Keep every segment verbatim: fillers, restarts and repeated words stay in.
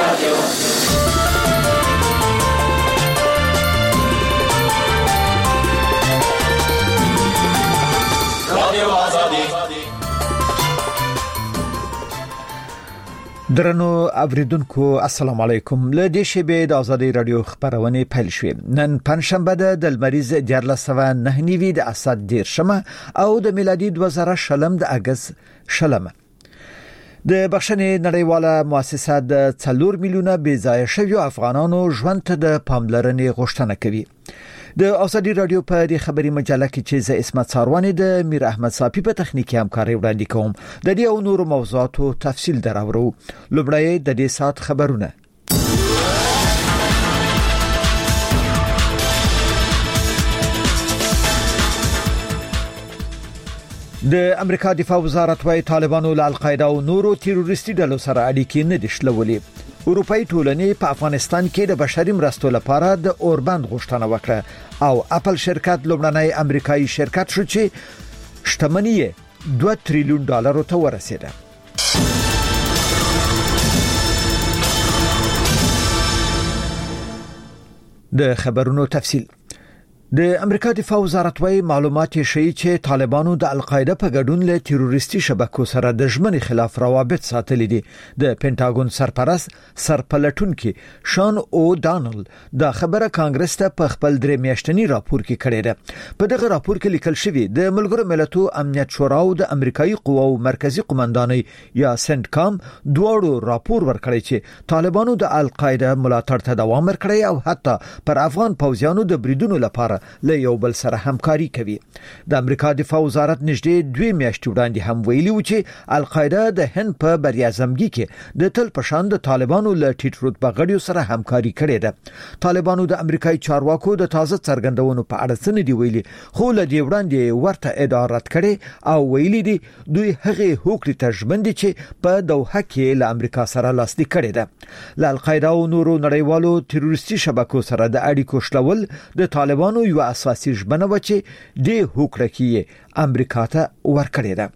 درنو اوریدونکو السلام علیکم. له دې شیبې د ازادي رادیو خبرونه پیل شوې. نن پنځشنبه ده د لمریز دیارلسوه نه نیوي د اسد دیر شمه او د میلادي دوه زره شلم د اگست شلمه. د بخښنې نړیواله مؤسسه د څلور میلیونه بې ځای شویو افغانانو ژوند ته د پاملرنې غوښتنه کوي. د ازادي رادیو په دې خبري مجله کې چې ز اسمت ساروانی د میر احمد صافي په تخنیکی همکاري وړاندې کوم. د دې او نورو موضوعاتو تفصیل دراوړو. لومړی د دې سات خبرونه. د امریکا دفاع وزارت وايي طالبانو له القاعده او نورو تروریستي ډلو سره اړیکې نه دي شلولې. اروپאי ټولنې په افغانستان کې د بشري مرستو لپاره د اوربند غوښتنه وکړه او اپل شرکت لومړنی امریکایي شرکت شو چې شتمنۍ دوه تریلیون ډالر ته ورسېده. د خبرونو تفصیل. د امریکا دفاع وزارت وايي معلومات شي چې طالبانو د القاعده په ګډون له تروریستي شبکو سره د ژمنې خلاف روابط ساتلي دي. د پینټاګون سرپرست سرپلټونکي شان او دانل دا خبره کانګرس ته په خپل درې میاشتنی راپور کې کړې ده. په دغه راپور کې لیکل شوی د ملګرو ملتونو امنیت شورا او د امریکایي قواو مرکزی قومندانۍ یا سنټکام دواړو راپور ورکړی چې طالبانو د القاعده ملاتړ ته دوام ورکړی او حتی پر افغان پوځیانو د بریدونو لپاره له یو بل سره همکاري کوي. د امریکا دفاع وزارت نږدې دوه میاشتې وړاندې هم ویلي و چې القاعده د هند په بریاعظمګي کې د تل پشان د طالبانو له ټیټ رتبه غړیو سره همکاري کړې ده. طالبانو د امریکایي چارواکو د تازه څرګندونو په اړه څه نه دی ویلي، خو له دې وړاندې ورته ادعا رد کړي او ویلي دي دوی هغه هوکړې ته ژمن دي چې په دوحه کې له امریکا سره لاسلیک کړي ده. له القاعده او نورو نړیوالو تروریستي شبکو سره د اړیکو شلول د طالبانو یو اساسي ژمنه و چې د هوکړه کې امریکا ته ورکړې ده.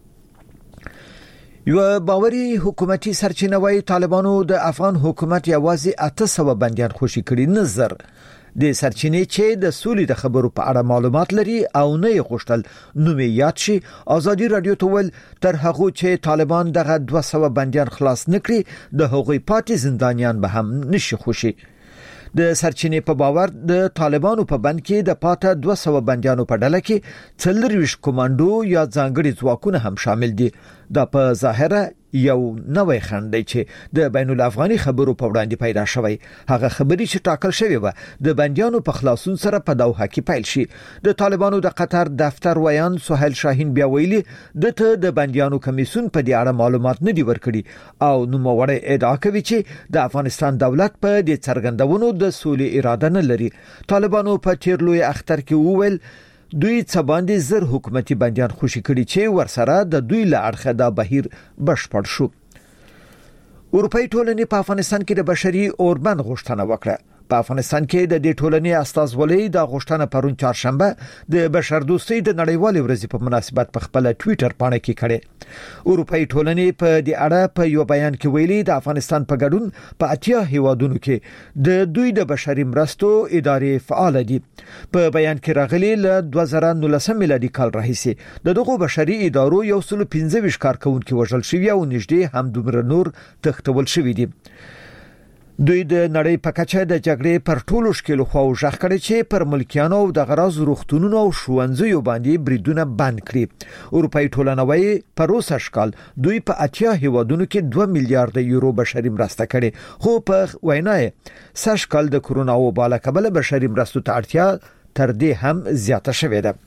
یو باوري حکومتي سرچینه وايي طالبانو د افغان حکومت یوازې اته سوه بنديان خوشي کړي نظر. د سرچینې چې د سولې د خبرو په اړه معلومات لري او نه یې غوښتل نوم یاد شي. ازادي رادیو ته ول تر هغه چې طالبان دغه دوه سوه بنديان خلاص نکړي د هغوی پاتې زندانیان به هم نشي خوشي. د سرچینې په باور د طالبانو په بند کې د پاته دوه سوه بنديانو په ډله کې څلورویشت کمانډو یا ځانګړي ځواکونه هم شامل دي. دا په ظاهره یو نوې خند دی چې د بین الافغاني خبرو په وړاندې پیدا شوی. هغه خبري چې ټاکل شوی و د بنديانو په خلاصون سره په دوحه کې پیل شي. د طالبانو د قطر دفتر ویان سهیل شاهین بیا ویلي د ته د بنديانو کمیسیون په دې اړه معلومات نه دی ورکړي او نو موړی ادعا کوي چې د افغانستان دولت په دې څرګندونو د سولې اراده نه لري. طالبانو په تیرلوی اختر کې وویل دوی څه باندې زر حکومتي بنديان خوشي کړي چې ورسره د دوی له اړخه دا بهیر بشپړ شو. اروپאי ټولنې په افغانستان کې د بشري اوربند غوښتنه وکړه. په افغانستان کې د دې ټولنې استازولۍ د غوښتنه پرون چهارشنبه د بشردوستۍ د نړیوالې ورځې په مناسبت په خپل ټوئیټر باندې کې کړي. اروپאי ټولنې په دې اړه په یو بیان کې ویلي د افغانستان په ګډون په اتیا هیوادونو کې د دوی د بشري مرستو ادارې فعال دي. په بیان کې راغلي له دوه زره نولس میلادي کال راهیسې د دغو بشري ادارو یو سل پنځه ویشت کارکونکو وژل شوی او نږدې هم دومره نور تښتول شوی دي. دوی د نړۍ په کچه د جګړې پر ټولو شکلو خو ژغ کړي چې پر ملکیانو او د غراض روغتونونو او ښوونځیو باندې بریدونه بند کړي. اروپאי ټولنه وايي په روسه شکل دوی په اتیا هیوادونو کې دوه میلیارډ یورو بشري مرسته کړي، خو په وینای سشکل د کرونا وبا له کبله بشري مرستو ته اړتیا تر دې هم زیاته شوې ده.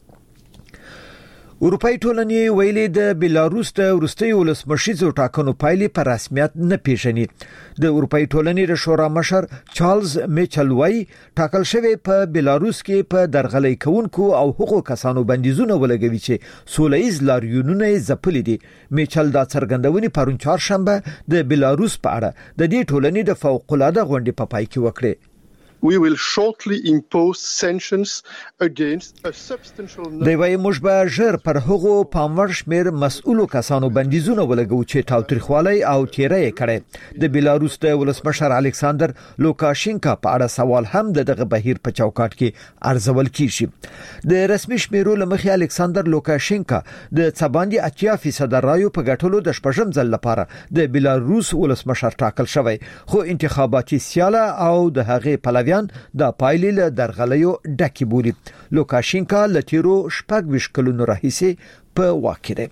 اروپאי ټولنې ویلي د بیلاروس د وروستي ولسمشریزو ټاکنو پایلې په رسمیت نه پیژني. د اروپאי ټولنې د شورا مشر چارلز میچل وای ټاکل شوی په بیلاروس کې په درغلۍ کوونکو او حقوق کسانو بندیزونه ولګوي چې سولهیز لاریونونه ځپلي دي. میچل دا څرګندونې پرون چهارشنبه د بیلاروس په اړه د دې ټولنې د فوق العاده غونډې په پای کې وکړه. we will shortly impose sanctions against a substantial number. د وای مشبه ژر پر هغو پامور شمیر مسؤلو کسانو بندیزونه ولګو چې تاوتریخوالي او تیری کړي. د بیلاروس د ولسمشر الکساندر لوکاشینکا په اړه سوال هم دغه بهیر په چوکاټ کې ارزول کیږي. د رسمي شمیرو لمخې الکساندر لوکاشینکا د څباندې اتیا فیصد رایو په ګټلو د شپږم ځل لپاره د بیلاروس ولسمشر ټاکل شوی، خو انتخاباتي سیاله او د هغې پلویان د پایلې له درغلیو ډکې بولي. لوکاشینکا لتیرو شپږ ویشت کلونو راهیسې په واک کې دی.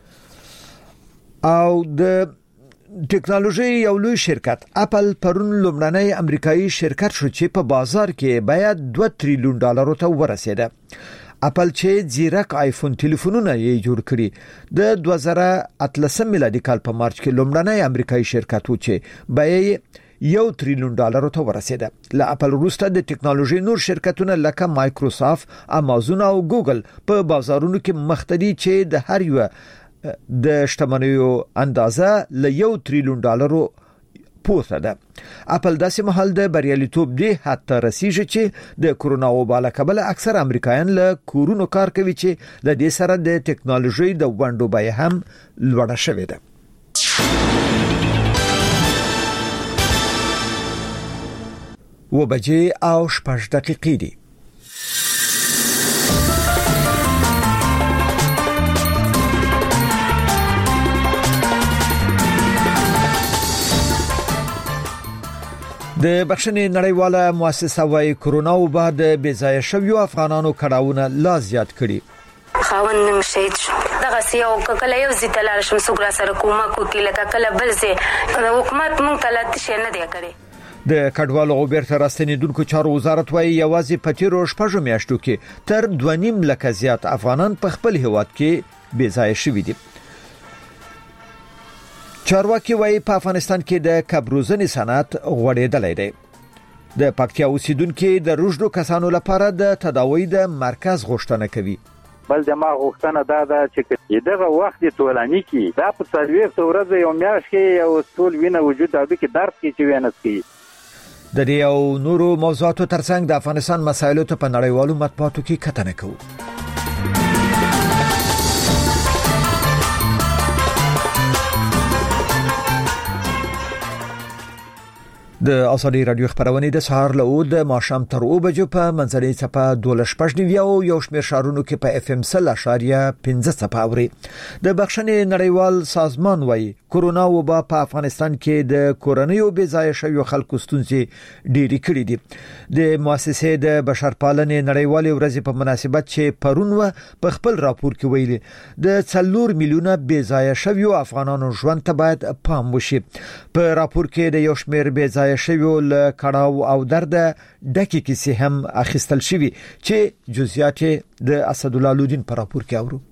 او د ټیکنالوژي یو لوی شرکت اپل پرون لومړنی امریکایي شرکت شو چې په بازار کې باید دوه تریلیون ډالر ته ورسېده. اپل چې زیرک آیفون ټلیفونونه یې جوړ کړي د دوه زره اتلسم میلادي کال په مارچ کې لومړنی امریکایي شرکت و چې بیه یو تریلیون ډالر ته ورسېده. له اپل وروسته د ټیکنالوژي نور شرکتونه لکه مایکروسافت، امازون او ګوګل په بازارونو کې مختدي چې د هر یو د شتمنیو اندازه له یو تریلیون ډالر پورته ده. اپل داسې مهال د بریالیتوب دی حتی رسیږي چې د کورونا وبا له کبله اکثر امریکایان له کورونو کار کوي چې د دې سره د ټیکنالوژي د ونډو بیه هم لوړه شوې ده. و بجې او شپږ دقیقې دي. د بخښنې نړیواله مؤسسه وايي کورونا وبا د بېځایه شویو افغانانو کړهونه لا زیات کړي. خاوند نن شهید شو دغه سیو کله یو زی تلل شم سګرا سره کومه کوټی لکه کله بل زی حکومت مونږ ته لته شي نه دی کړی. د کډوالو او بیرته راستنیدونکو چارو وزارت وايي یوازې په تیرو شپږو میاشتو کې تر دوه نیم لکه زیات افغانان په خپل هیواد کې بېځایه شوي دي. چارواکي وايي په افغانستان کې د کبروزنې صنعت غوړېدلی دی. د پکتیا اوسیدونکو د روزډو کسانو لپاره د تداوی د مرکز غوښتنه کوي. بل د ما غوښتنه دا ده چې دغه وخت ټولنی کې دا په څلوېښت ورځې یو میاشت کې یو ټول وینه وجود او کې درد کې چې وینه سکي. د دې او نورو موضوعاتو ترڅنګ د افغانستان مسایلو ته په نړیوالو مطبوعاتو کې کتنه کوو. د ازادي رادیو خبرونه د سهار له او د ماښام تر او بجو په منځنۍ چپه دوله شپږ نیو یو شمېر شهرونو کې په اف ام سل اشاریه پنځه چپه اوري. د بخښنې نړیوال سازمان وايي کورونا وبا په افغانستان کې د کورنیو بېځایه شویو خلکو ستونزې ډېری کړې دي. د مؤسسې د بشرپالنې نړیوالې ورځې په مناسبت چې پرون و په خپل راپور کې ویلي د څلور میلیونه بېځایه شویو افغانانو ژوند ته باید پام وشي. په راپور کې د یو شمېر بېځایه شویو له کړهو او درد ډکې کیسې هم اخیستل شوي چې جزئیات د اسد الله لودین په راپور کې اورو.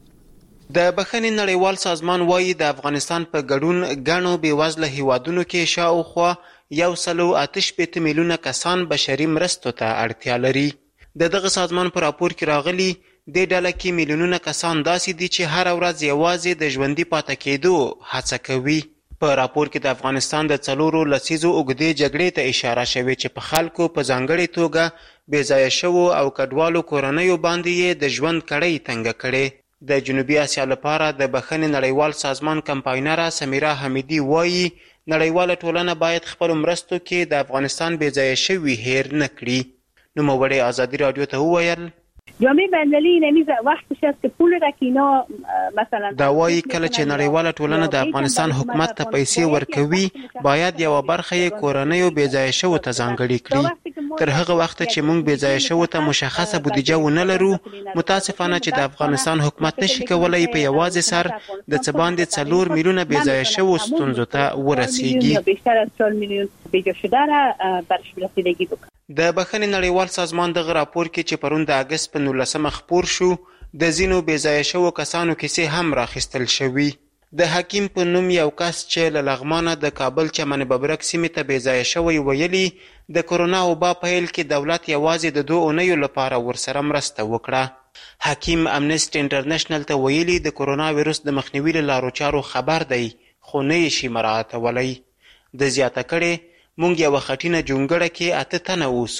د بخښنې نړیوال سازمان وايي د افغانستان په ګډون ګڼو بېوزله هیوادونو کې شاوخوا یو سلو اته شپېته میلیونه کسان بشري مرستو ته اړتیا لري. د دغه سازمان په راپور کې راغلي د ډله کې میلیونونه کسان داسې دي چې هر ورځ یوازې د ژوندي پاتې کېدو هڅه کوي. په راپور کې د افغانستان د څلورو لسیزو اوږدې جګړې ته اشاره شوې چې په خلکو په ځانګړې توګه بېځایه شوو او کډوالو کورنیو باندې یې د ژوند کړۍ تنګه کړې. د جنوبي اسیا لپاره د بخښنې نړیوال سازمان کمپاینره سمیرا حمیدي وایي نړیواله ټولنه باید خپل مرستو کې د افغانستان بېځایه شوي هیر نه کړي. نوموړی ازادي رادیو ته وویل جامعه بین‌المللی نمیز وقتش است که پول را که اینا مثلا دا وايي کله چې نړیواله ټولنه د افغانستان حکومت ته پیسې ورکوي باید یو برخه یې کورنیو بېځایه شوو ته ځانګړې کړي. تر هغه وخت چې موږ بېځایه شوو ته مشخصه بودیجه ونه لرو متاسفانه چې د افغانستان حکومت نشي کولای په یوازې سر د څه باندې څلور میلیونه بېځایه شوو ستونزو ته ورسیږي. بیشتر از چهار میلیون بېجا شده را برش رسیدگی بکنه. د بخښنې نړیوال سازمان دغه راپور کې چې پرون د اګست په نولسمه خپور شو د ځینو بېځایه شوو کسانو کیسې هم راخیستل شوي. د حکیم په نوم یو کس چې له لغمانه د کابل چمن ببرک سیمې ته بېځایه شوی ویلي د کورونا وبا په پیل کې دولت یوازې د دوه اونیو لپاره ورسره مرسته وکړه. حکیم امنیسټي انټرنیشنل ته ویلي د کورونا ویروس د مخنیوي له لارو چارو خبر دی خو نه یې شي مراعاتولی. د زیاته کړې مونږ یو خټینه جونګړه کې اته تنه اوسو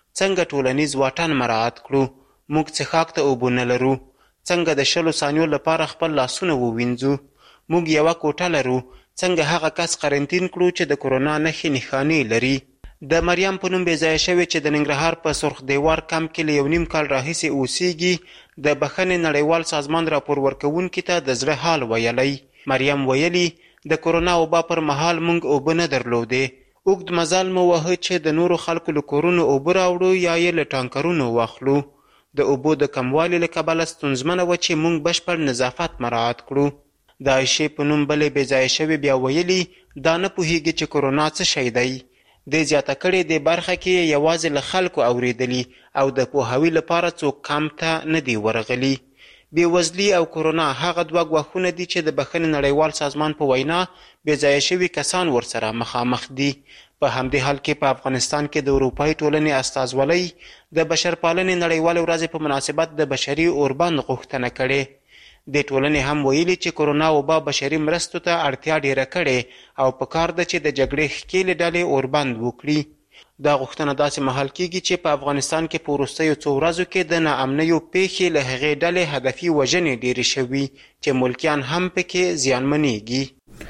څنګه ټولنیز واټن مراعات کړو، موږ څښاک ته اوبه نه لرو، څنګه د شلو ثانیو لپاره خپل لاسونه ووینځو، موږ یوه کوټه لرو، څنګه هغه کس قرنطین کړو چې د کورونا نښې نښانې لري. د مریم په نوم بې ځایه شوې چې د ننګرهار په سرخ دیوار کمپ کې له یو نیم کال راهیسې اوسیږي، د بخښنې نړیوال سازمان راپور ورکوونکي ته د زړه حال ویلی. مریم ویلي د کورونا وبا پر مهال موږ اوبه نه درلودې، اوږد مزل مو واهه چې د نورو خلکو له کورونو اوبه راوړو یا یې له ټانکرونو واخلو. د اوبو د کموالي له کبله ستونزمنه وه چې موږ بشپړ نظافت مراعات کړو. د عایشې په نوم بلې بې ځایه شوې بیا ویلي دا نه پوهېږي چې کورونا څه شی دی. د زیاته کړې دې برخه کې یوازې له خلکو اورېدلي او د پوهاوي لپاره څوک کمپ ته نه دي ورغلي. بېوزلي او کورونا هغه دوه ګواښونه دي چې د بخښنې نړیوال سازمان په وینا بې ځایه شوي کسان ورسره مخامخ دي. په همدې حال کې په افغانستان کې د اروپایي ټولنې استازولۍ د بشرپالنې نړیوالې ورځې په مناسبت د بشري اوربند غوښتنه کړې. د ټولنې هم ویلي چې کورونا وبا بشري مرستو ته اړتیا ډیره کړې او پکار ده چې د جګړې ښکېلې ډلې اوربند وکړي. دا غوښتنه داسې مهال کیږي چې په افغانستان کې په وروستیو څو ورځو کې د ناامنیو پیښې له هغې ډلې هدفي وژنې ډیرې شوي چې ملکیان هم پکې زیانمنېږي.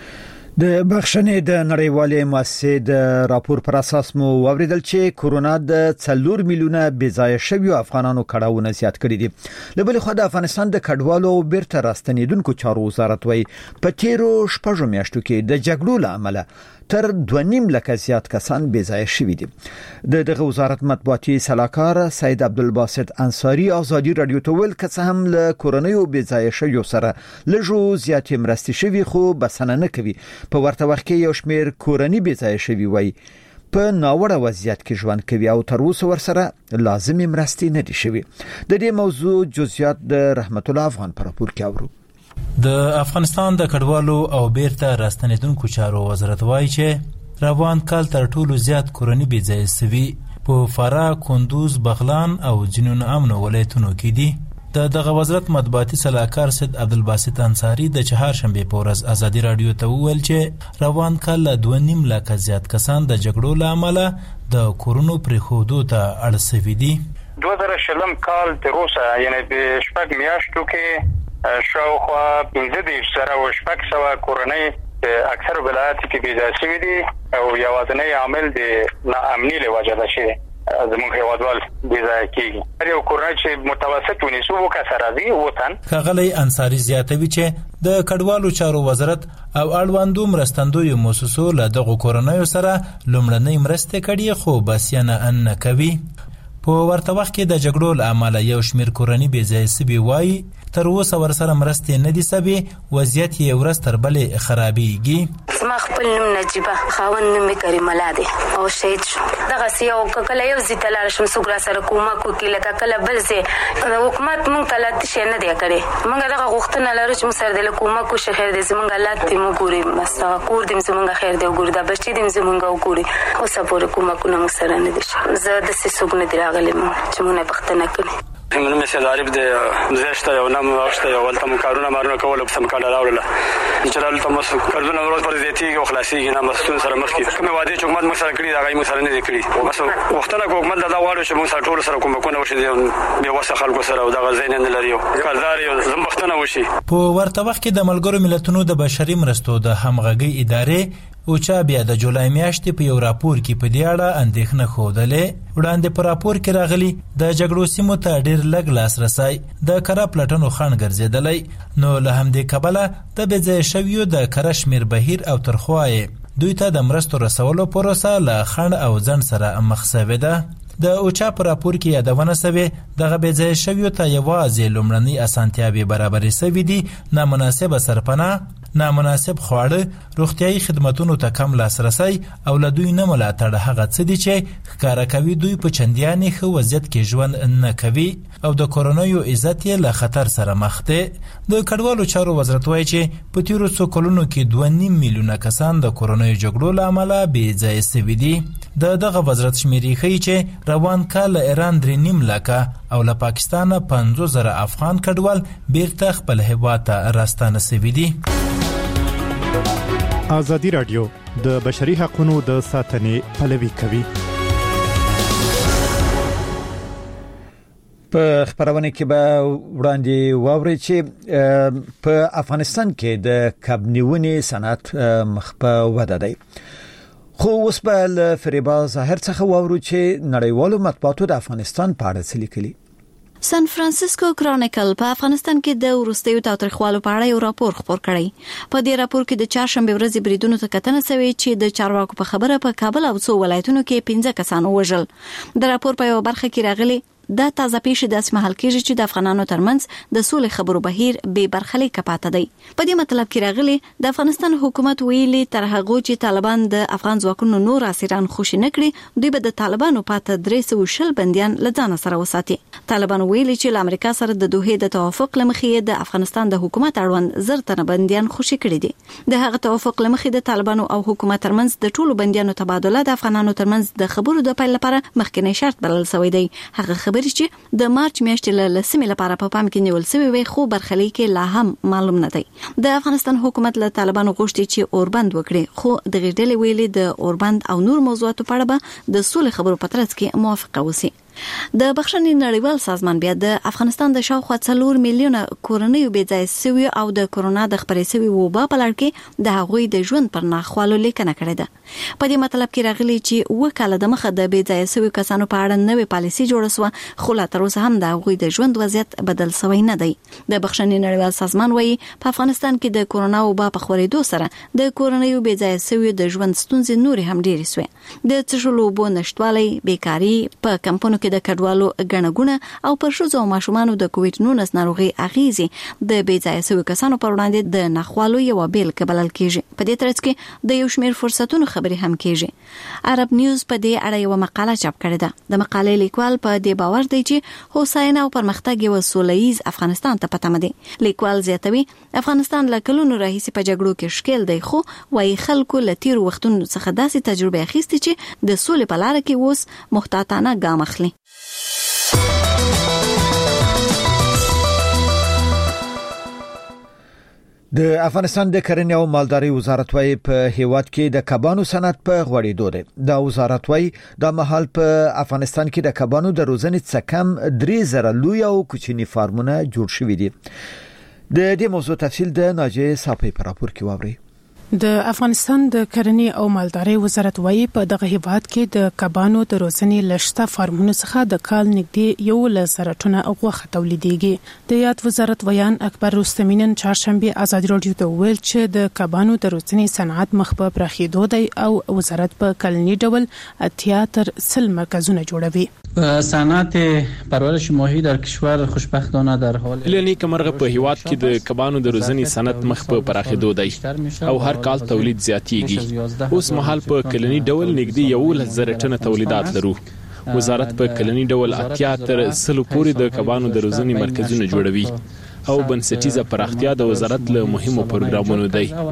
د بخښنې د نړیوالې مؤسسې د راپور پر اساس مو واوریدل چې کورونا د څلور میلیونه بې ځایه شویو افغانانو کړاوونه زیات کړي دي. له بلې خوا د افغانستان د کډوالو او بیرته راستنېدونکو چارو وزارت وایي په تیرو شپږو میاشتو کې د جګړو له امله تر دوه نیم لکه زیات کسان بې ځایه شوي دي. د دغه وزارت مطبوعاتي سلاکار سید عبدالباسط انصاري ازادي رادیو ته ویل که څه هم له کورنیو بې ځایه شویو سره لږو زیاتې مرستې شوي خو بسنه نه کوي. په ورته وخت کې یو شمېر کورني بې ځایه شوي وایي په ناوړه وضعیت کې ژوند کوي او تر اوسه ورسره لازمي مرستې نه دي شوي. د دې موضوع جزئیات د رحمت الله افغان په راپور کې اورو. د افغانستان د کډوالو او بیرته راستنېدونکو چارو وزارت وایي چې روان کال تر ټولو زیات کورني بې ځایه سوي په فراه، کندوز، بغلان او ځینو ناامنو ولایتونو کې دي. د دغه وزارت مطبوعاتي سلاکار سید عبدالباسط انصاري د چهارشنبې په ورځ ازادي رادیو ته وویل چې روان کال له دوه نیم لکه زیات کسان د جګړو له امله د کورونو پرېښودو ته اړ سوي دي. دوه زره شلم کال تر اوسه یعنې په شپږ میاشتو کې شاوخوا پنځه دېرش زره او شپږ سوه کورنۍ په اکثرو ولایاتو کې بې ځایه شوي دي او یوازینی عامل د ناامني له وجې ده چې زموږ هیوادوال بې ځایه کېږي. هر یو کورنۍ چې متوسط ونیسو اووه کسه راځي، اووه تن. ښاغلی انصاري زیاتوي چې د کډوالو چارو وزارت او اړوندو مرستندویو موسسو له دغو کورنیو سره لومړنۍ مرستې کړي خو بسیانه نه کوي. په ورته وخت کې د جګړو له امله یو شمېر کورني بې ځایه سوي وایي تر اوسه ورسره مرستې نه دي سوي، وضعیت یې ورځ تر بلې خرابېږي. زما خپل نوم نجیبه، خاوند نوم یې کریم الله دی او شهید شو. دغسې یو کله یو ځای ته لاړ شم څوک راسره کومک وکړي، لکه کله بل ځای حکومت موږ ته لا څه شی نه دی کړی. موږ دغه غوښتنه لرو چې موږ سره د کومک وشي، خیر دی زموږ حالات دې موږ ګوري، بس کور دې زموږ خیر دی وګوري، دا بچي دې زموږ وګوري. اوسه پورې کومکونه موږ سره نه دي شوي. زه داسې څوک نه دی راغلی چې موږ نه پوښتنه کړې. من مثل عارف د زشته یو نام واښته یو ولته کارونه مارونه کول په سم کار راوړل چې راول ته مس کارونه ورځ پر زیاتیږي او خلاصيږي نه مسون سره مخکې کوم وعده چې حکومت مخ سره کړی دا غي مخ سره نه کړی. بس وختونه حکومت دا واړو چې موږ سره ټول سره کوم کوونه وشي به وسه خلکو سره او دا غزین نه لري کارزار یو زمبختنه وشي. په ورته وخت کې د ملګرو ملتونو د بشري مرستو د همغږي ادارې او چا بیا د جولای میاشتې په یو راپور کې په دې اړه اندېښنه ښودلې. وړاندې په راپور کې راغلي د جګړو سیمو ته ډېر لږ لاسرسی د کره پلټنو خنډ ګرځېدلی، نو له همدې کبله د بې ځایه شویو د کره شمېر بهیر او ترخوایې دوی ته د مرستو رسولو پروسه له خنډ او ځنډ سره مخ سوې ده. د اوچا په راپور کې یادونه سوې دغه بې ځایه شویو ته یوازې لومړنۍ اسانتیاوې برابرې سوي دي، نامناسبه سرپناه، نامناسب خواړه، روغتیايي خدمتونو ته کم لاسرسی او له دوی نه ملاتړ هغه څه دي چې ښکاره کوي دوی په چندیانې ښه وضعیت کې ژوند نه کوي او د کورنیو عزت یې له خطر سره مخ دی. د کډوالو چارو وزارت وایي چې په تیرو څو کلونو کې دوه نیم میلیونه کسان د کورنیو جګړو له امله بې ځایه سوي دي. د دغه وزارت شمېرې ښیي چې روان کال له ایران درې نیم لکه او له پاکستانه پنځوس زره افغان کډوال بیرته خپل هیواد ته راستانه سوي دي. ازادي رادیو د بشري حقوقو د ساتنې پلوي کوي. په خبرونه کې به وړاندې واوري چې په افغانستان کې د کبنیونې صنعت مخ په وده دی. خو اوس به له فریبا ظاهر څخه واورو چې نړیوالو مطبوعاتو د افغانستان په اړه څه لیکلي. سان فرانسیسکو کرونیکل په افغانستان کې د وروستیو تاریخوالو په اړه یو راپور خپور کړی. په دې راپور کې د چهارشنبه ورځې بریدونو ته کتنه شوې چې د چارواکو په خبره په کابل او څو ولایتونو کې پنځه کسان وژل. د راپور په یو برخه کې راغلي دا تازه پیښې د اسمه حل کېږي چې د افغانانو ترمنځ د سولې خبرو بهیر به برخلیک پاتې دی. په دې مطلب کې راغلي د افغانستان حکومت ویلي تر هغه چې طالبان د افغان ځواکونو نور اسیران خوشي نکړي دوی به د طالبانو پاتې درې سوه شل بنديان لځان سره وساتي. طالبان ویلي چې د امریکا سره د دوحې د توافق لمخې د افغانستان د حکومت اړوند زر تنه بنديان خوشي کړي دي. د هغه توافق لمخې د طالبانو او حکومت ترمنځ د ټولو بنديانو تبادله د افغانانو ترمنځ د خبرو د پیل لپاره مخکنی شرط بلل شوی دی. هغه خبرې چې د مارچ میاشتې له لسمې لپاره په پام کې نیول شوی وي خو برخلیک لا هم معلوم نه دی. د افغانستان حکومت له طالبانو غوښتي چې اوربند وکړي خو د غړډلې ویلي د اوربند او نور موضوعاتو په اړه به د سولې خبرو په ترڅ کې موافقه وسی. د بخښنې نړیوال سازمان بیا د افغانستان د شاوخوا څلور میلیونه کورنیو بې ځای شوي او د کورونا د خپرې شوي وبا په لړ کې د هغوی د ژوند پر ناخوالو لیکنه کړې ده. په دې مطلب کې راغلي چې اوه کاله د مخه د بې ځای شوي کسانو په اړه نوې پالیسي جوړه شوه خو لا تر اوسه هم د هغوی د ژوند وضعیت بدل شوی نه دی. د بخښنې نړیوال سازمان وایي په افغانستان کې د کورونا وبا په خپرېدو سره د کورنیو بې ځای شوي د ژوند ستونزې نورې هم ډېرې شوې. د څښلو اوبو نشتوالی، بیکاري، په کمپونو کې د کډوالو غنغونه او پر ښځو او ماشومانو د کووډ نولس ناروغي اغیزې د بې ځای شوي کسانو پر وړاندې د ناخوالو یو بیلګه بلل کېږي. په دې ترڅ کې د یو شمېر فرصتونو خبرې هم کېږي. عرب نیوز په دې اړه یو مقاله چاپ کړې ده. د مقالې لیکوال په دې باور دی چې هوساینه او پرمختګ یو سولهییز افغانستان ته پته مده. لیکوال زیاتوي افغانستان له کلونو راهیسې په جګړو کې شکل دی خو وايي خلکو له تیر وختونو څخه داسې تجربه اخیستې چې د سولې په لار کې اوس محتاطانه ګام اخلي. د افغانستان د کرنې او مالدارۍ وزارت وايي په هیواد کې د کبانو صنعت په غوړېدو دی. دا وزارت وايي د مهال په افغانستان کې د کبانو د روزنې څخه کم درې زره لوی او کوچني فارمونه جوړ شوي دي. د دې موضوع تفصیل د ناجیه صافي په راپور کې واوري. د افغانستان د کرنې او مالدارۍ وزارت وايي په دغه هیواد کې د کبانو د روزنې لشته فارمونو څخه د کال نږدې یو لسر ټنه غوښه تولیدېږي. د یاد وزارت ویان اکبر رستمینن چهارشنبه ازادي رادیو ته ویل چې د کبانو د روزنې صنعت مخ په پراخېدو دی او وزارت په کلنی ډول اتیا تر سل مرکزونه جوړوي. صنعت پرورش ماهی در کشور خوشبختانه در حال لنی کمرغه په هیواد کې د کبانو د روزنې صنعت مخ په پراخېدو دی او هر کال تولید زیاتیږي. اوس مهال په کلنی ډول نږدې یو لسر ټنه تولیدات لرو. وزارت په کلنی ډول اتیا تر سل پورې د کبانو د روزنې مرکزونه جوړوي او بنسټیزه پراختیا د وزارت له مهمو پروګرامونو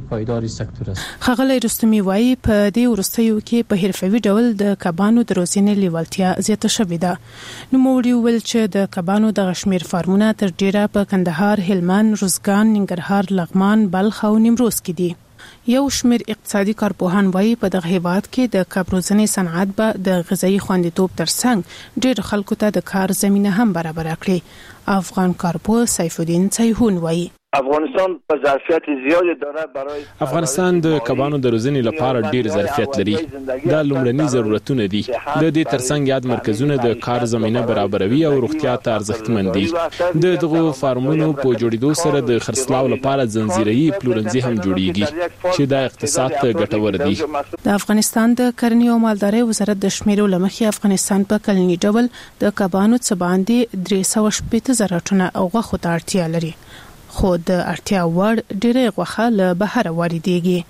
دی. خغلی رستمی وایي په دې ورستیو کې په حرفوي ډول د کبانو د روزنې لیوالتیا زیاته شوې ده. نو موږ ویل چې د کبانو د غشمیر فارمونه تر ډیره په کندهار، هلمند، روزګان، ننګرهار، لغمان، بلخ او نیمروز کې دي. یو شمیر اقتصادي کارپوهان وایي په دغه هیواد کې د کب روزنې صنعت به د غذایی خوندیتوب ترڅنګ ډېر خلکو ته د کار زمینه هم برابر کړي. افغان کارپوه سیف الدین سیحون وایي افغانستان په ظرفیت زیات داره برای افغانستان د کبانو د روزنې لپاره ډیر ظرفیت لري. دا لومړني ضرورتونه دي. د دې ترڅنګ یاد مرکزونه د کار زمینه برابروي او روغتیا ته ارزښتمن دي. د دغه فارمونو په جوړېدو سره د خرڅلاو لپاره ځنځیري پلورنځي هم جوړیږي چې د اقتصاد ته ګټور دي. د افغانستان د کرنې او مالدارۍ وزارت د شمیرو لمخې افغانستان په کلنی ډول د کبانو څخه باندې درې سوه شپږ زره ټنه غوښه ته اړتیا لري. خو د اړتیا وړ ډېرې غوښه له بهر واردېږي.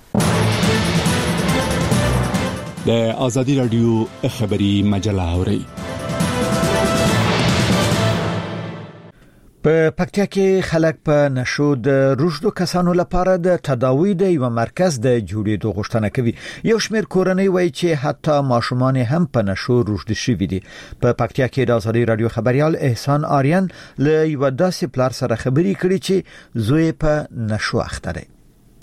د آزادي رادیو خبری مجله اوري. په پکتیا کې خلک په نشو د روشدو کسانو لپاره د تداوی د یو مرکز د جوړېدو غوښتنه کوي. یو شمېر کورنۍ وایي چې حتی ماشومان هم په نشو روشد شوي دي. په پکتیا کې د آزادي رادیو خبريال احسان آریان له یو داسې پلار سره خبرې کړې چې زوی په نشو اخته دی.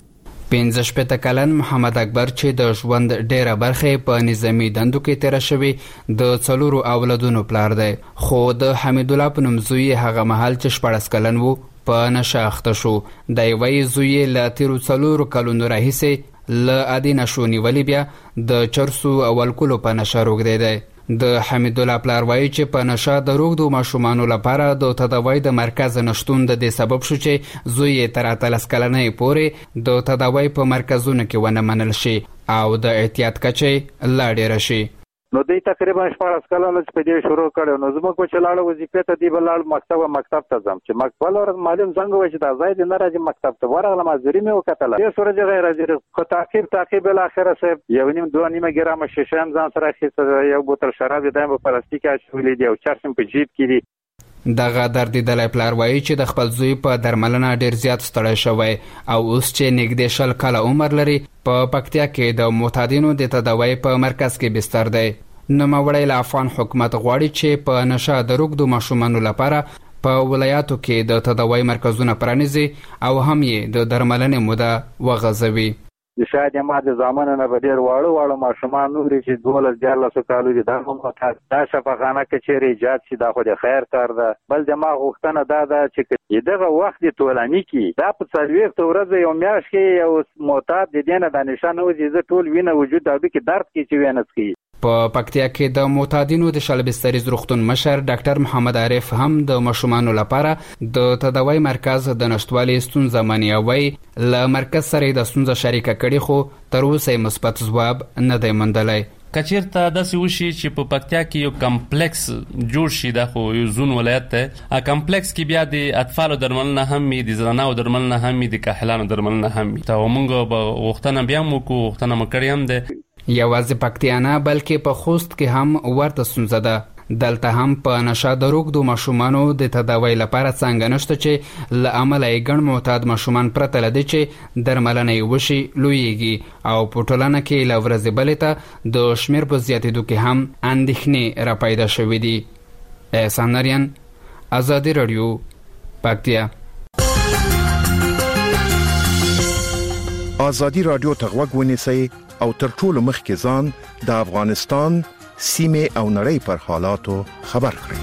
پنځه شپېته کلن محمد اکبر چې د ژوند ډیره برخه په نظامی دندو کې تیر شوی د څلورو اولادونو پلار دی، خو د حمید الله په نوم زوی هغه مهال چې شپږ کلن وو په نشه اخته شو. د یوې زوی له تیرو څلورو کلونو راهیسې له عادي نشو نیولې بیا د چرسو او الکولو په نشه روږدی دی. د حمید الله پلار وایي چې په نشه د روږدو ماشومانو لپاره د تداوی د مرکز نشتون د دې سبب شو چې زوی یې تر اتلس کلنۍ پورې د تداوی په مرکزونو کې ونه منل شي او د احتیاط کچې لا ډیره شي. نو دوی تقریبا شپږ کلونه چې په دې شروع کړو، نو زموږ په چلاړو وظیفې ته دی بلال مکتب مکتب ته ځم چې مکتب ور معلم څنګه و چې دا ځای دې نه راځي مکتب ته ورغله مازوري مې وکتل. دې سورج غیر حاضر خو تعقیب تعقیب بل اخره صاحب یو نیم دوه نیمه ګرام شیشه هم ځان سره اخیسته، یو بوتل شراب دایم په پلاستیک اچولې دی او چرسم په جیب کې دی. دغه دردیدلی پلار وایي چې د خپل زوی په درملنه ډیر زیات ستړی شوی او اوس چې نږدې شل کاله عمر لري په پکتیا کې د معتادینو د تداوی په مرکز کې بستر دی. نوموړی له افغان حکومت غواړي چې په نشه د روږدو ماشومانو لپاره په ولایاتو کې د تداوی مرکزونه پرانیزي او هم یې د درملنې موده وغځوي. شاید ما د زمانه نه به ډېر واړه واړه ماشومان نورې چې دولس دیارلسو کالو دي دا هم دا شفاخانه که چیرې ایجاد شي دا خو د خیر کار ده. بل زما غوښتنه دا ده چې دغه وخت د ټولني کې دا په څلوېښتو ورځو یو میاشت کې یو معتاد د دې نه دا نشه نه وځي زه ټول وینه وجود او کې درد کې چې وینه څکي. په پکتیا کې د معتادینو د شلبستریز روغتون مشر ډاکټر محمد عارف هم د ماشومانو لپاره د تداوی مرکز د نشټوالي ستونزه مني او وايي له مرکز سره د ستونزه شریکه کړي خو تر اوسه مثبت ځواب نه دی موندلی. کچیرته داسې وشي چې په پکتیا کې یو کمپلیکس جوړ شي، دا خو یو زون ولایت دی، ا کمپلیکس کې بیا د اطفالو درملنه هم وي، د زنانو درملنه هم وي، د کاهلانو درملنه هم وي. ته موږ به غوښتنه بیا هم وکړو، غوښتنه مو کړې هم ده. یوازې پکتیا نه بلکې په خوست کې هم ورته ستونزه ده. دلته هم په نشه د روږدو ماشومانو د تداوی لپاره څنګه نشته چې له امله یې ګڼ معتاد ماشومان پرته له دې چې درملنه یې وشي لویږي او په ټولنه کې له ورځې بلې ته د شمېر په زیاتېدو کې هم اندېښنې راپیدا شوې دي. احسان نریان، ازادي راډیو، پکتیا. ازادي راډیو ته غوږ ونیسئ او تر ټولو مخکې ځان د افغانستان سیمه او نړۍ پر حالاتو خبر کړئ.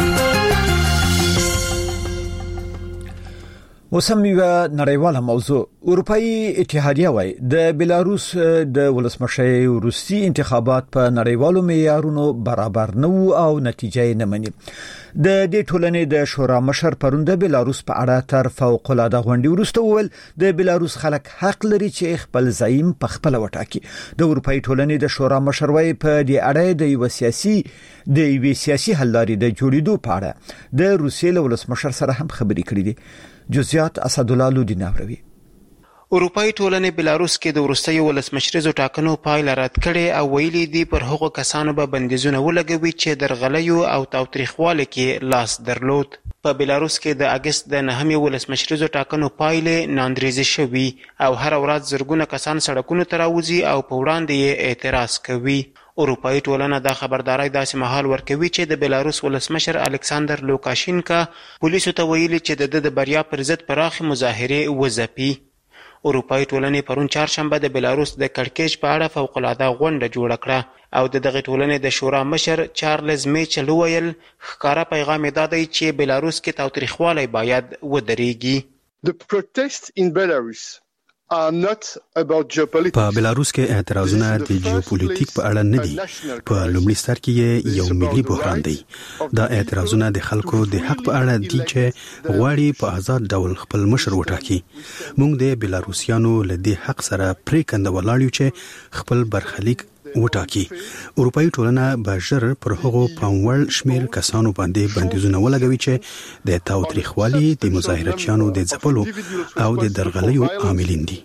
وسم یو نړیواله موضوع اروپאי اتحادیه وای د بلاروس د ولسمشر روسي انتخابات په نړیوالو معیارونو برابر نه وو او نتیجه نه مني. د دې ټولنې د شورا مشر پروند د بلاروس په اړه تر فوق العاده غونډې وروسته وویل د بلاروس خلک حق لري چې خپل زعیم په خپل وټاکي. د اروپאי ټولنې د شورا مشر وای په دې اړه د یو سیاسي د یو سیاسي حل لري د جوړېدو په اړه د روسي له ولسمشر سره هم خبرې کړې دي. جزئیات اسد الله لودیناوروي. اروپאי ټولنې بلاروس کې د وروستیو ولسمشریزو ټاکنو پایله رد کړې او ویلي دي پر هغو کسانو به بندیزونه ولګوي چې درغلیو او تاوتریخوالي کې لاس درلود. په بلاروس کې د اگست د نهمې ولسمشریزو ټاکنو پایلې ناندریزي شوي او هر ورځ زرګونه کسان سړکونو ته راوځي او په وړاندې یې اعتراض کوي. اروپאי ټولنه دا خبرداري داسې مهال ورکوي چې د بلاروس ولسمشر الکساندر لوکاشینکا پولیسو ته ویلي چې د بریا پر ضد پراخې مظاهرې وځپي. اروپאי ټولنې پرون چهارشنبه د بلاروس د کړکېچ په اړه فوق العاده غونډه جوړه کړه او د دغه ټولنې د شورا مشر چارلز میچل وویل ښکاره پیغام یې دا دی چې بلاروس کې تاوتریخوالی باید ودرېږي. The protests in Belarus are not about geopolitics. په بلاروس کې اعتراضونه د جیوپولیټیک په اړه نه دي. په لومړي سر کې یو ملي بحران دی. دا اعتراضونه د خلکو د حق په اړه دي چې غواړي په آزاد ډول خپل مشر وټاکي. موږ د بلاروسیانو له دې حق سره پریکنده ولاړ یو چې خپل برخلیک وټاکي. اروپאי ټولنه به ژر پر هغو پاموړ شمیر کسانو باندې بندیزونه ولګوي چې د تاوتریخوالي د مظاهرچیانو د ځپلو او د درغلیو عاملین دي.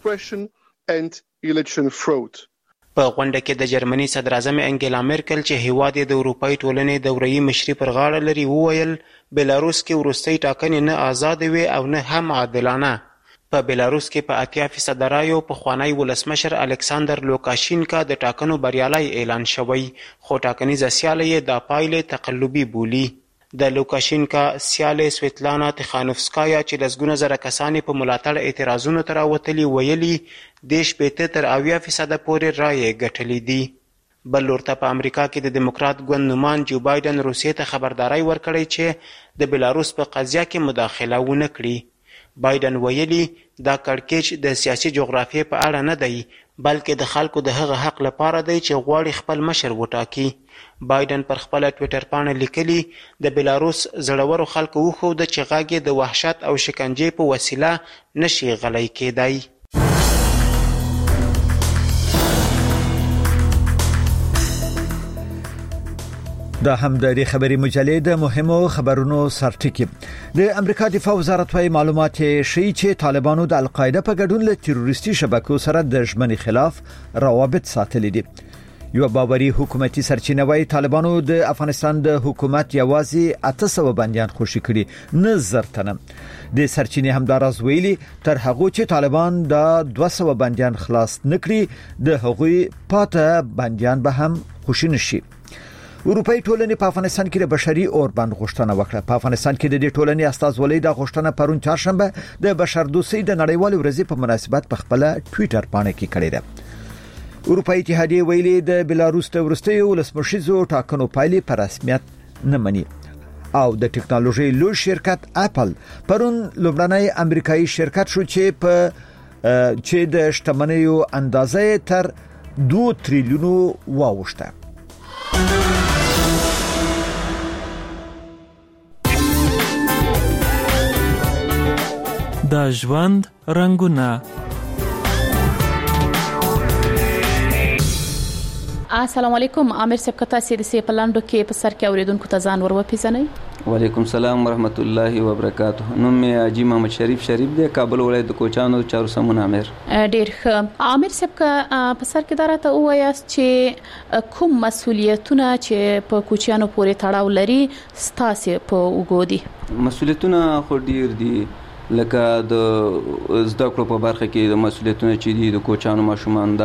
په غونډه کې د جرمني صدر اعظم انګیلا مرکل چې هیواد د اروپאי ټولنې دوري مشري پر غاړه لري وویل بلاروس کې وروستۍ ټاکنې نه آزاد وي او نه هم عادلانه. په بلاروس کې په اتیا فیصد رایو پخوانی ولسمشر الکساندر لوکاشینکا د ټاکنو بریالی اعلان شوی خو ټاکنیزه سیاله یې د پایلې تقلبي بولي. د لوکاشینکا سیاله سویتلانا تخانوفسکایا چې لسګونه زره کسانې په ملاتړ اعتراضونو ته راوتلي ویلي د شپېته تر اویا فیصده پورې رایې ګټلې دي. بل لورته په امریکا کې د دیموکرات ګوند نومان جو بایدن روسیې ته خبرداري ورکړی چې د بلاروس په قضیه کې مداخله ونه کړي. بایدن ویلي دا کړکېچ د سیاسي جغرافیې په اړه نه دی بلکې د خلکو د هغه حق لپاره دی چې غواړي خپل مشر وټاکي. بایدن پر خپل ټویټر باندې لیکلي د بلاروس زړورو خلکو وښوده چې غږ یې د وحشت او شکنجې په وسیله نشي غلی کېدی. دا هم د خبري مجلې د مهمو خبرونو سرټکی. د امریکا دفاع وزارت وايي معلومات شي چې طالبانو د القاعده په ګډون له تروریستي شبکو سره د ژمنې خلاف روابط ساتلي دي. یو باوري حکومتي سرچینه وايي طالبانو د افغانستان د حکومت یوازې اته سوه بنديان خوشي کړي نه زرتنه. د سرچینې همداراز ویلي تر هغه چې طالبان د دوه سوه بنديان خلاص نکړي د هغوی پاته بنديان به هم خوشي نشي. اروپאי ټولنې په افغانستان کې د بشري اوربند غوښتنه وکړه. په افغانستان کې د دې ټولنې استازولۍ د غوښتنه پرون چهارشنبه د بشردوستۍ د نړیوال ورځې په مناسبت په خپل ټویټر باندې کې کړې ده. اروپאי اتحادیه ویلي د بلاروس د ورستۍ ولسمشریزو ټاکنو پایلې په رسمیت نه مني. او د ټکنالوژي لوی شرکت اپل پرون لومړنی امریکایي شرکت شو چې په چې د شتمنیو اندازې تر دوه تریلیونو واوښته. د ژوند رنگونه. السلام علیکم. عامر صاحب کتا سي د سي پلاندو کې په سر کې اوریدونکو ته ځان ور وپیژنئ. وعلیکم السلام ورحمت الله وبرکاته. نوم مې حاجی محمد شریف شریف دی، کابل ولایت د کوچانو چارو سمون عامر. ډیر ښه. عامر صاحب په سر کې دراته وایاست چې کوم مسولیتونه چې په کوچانو پورې تړاو لري ستاسو په وګودي؟ مسولیتونه خو ډیر دي، لکه د زده کړو په برخه کې د مسولیتونو چې دي د کوچانو ماشومان